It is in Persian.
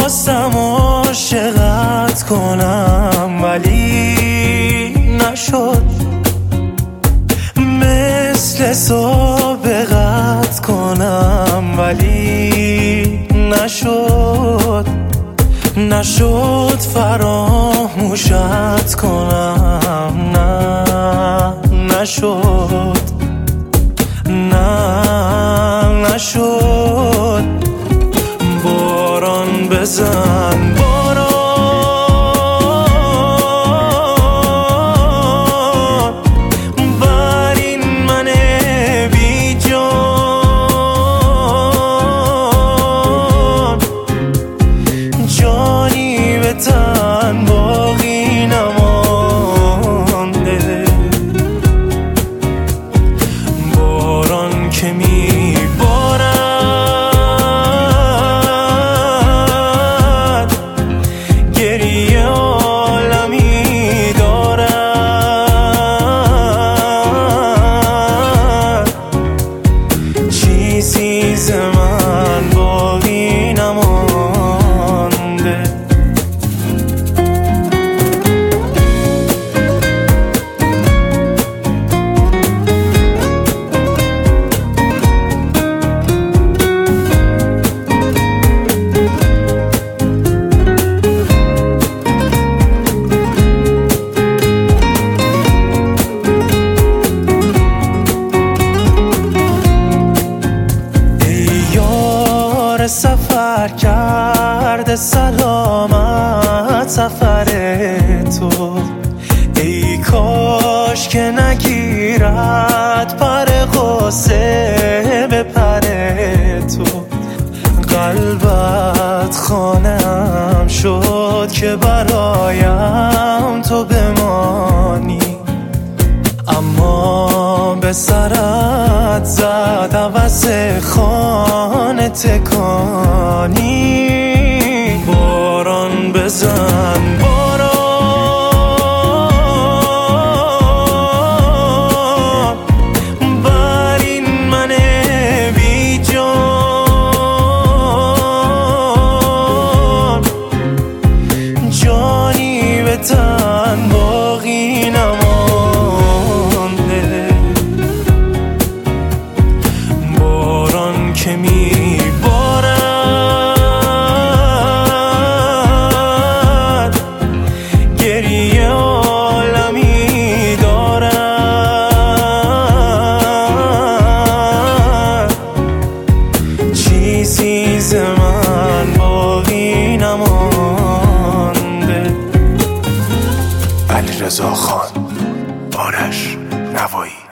خواستم عاشقت کنم ولی نشد، مثل سابقت کنم ولی نشد فراموشت کنم، نشد. باران بزن باران بر این من بی جان، جانی به تن باقی نمانده. باران که می بارد گریه عالمی دارد، چیزی ز من باقی نمانده. سفر کرده سلامت سفر تو، ای کاش که نگیرد پر غصه به پر تو. قلبت خانم شد که برایم تو بمانی، اما به سرت زد عوض خانه تکانی. باران بزن باران بر این من بی جان، جانی به تن باقی نمانده. باران که می بارد گریه عالمی دارد، چیزی ز من باقی نمانده. علیرضا خان، آرش نوایی.